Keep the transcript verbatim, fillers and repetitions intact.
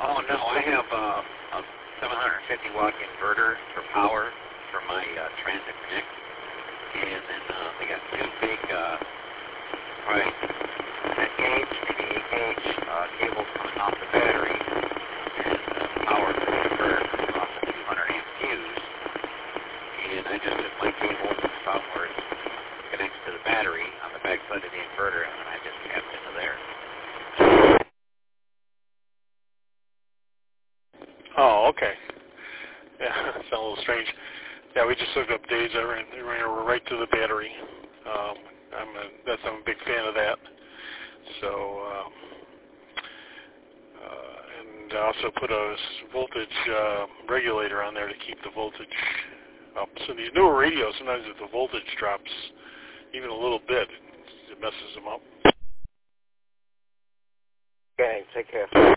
Oh, no, I have uh, a seven hundred fifty watt inverter for power for my uh, Transit Connect. And then uh, they got two big, uh, probably ten gauge, maybe eight gauge uh, cables coming off the battery. And uh, power for the inverter coming off the two hundred amp fuse. And I just took my cable about where it connects to the battery on the back side of the inverter, and I just tapped into there. Oh, okay. Yeah, sounds a little strange. Yeah, we just hooked up Dave's. I ran, I ran over right to the battery. Um, I'm a, that's I'm a big fan of that. So, um, uh, and I also put a voltage uh, regulator on there to keep the voltage up. So these newer radios, sometimes if the voltage drops even a little bit, it messes them up. Okay, take care.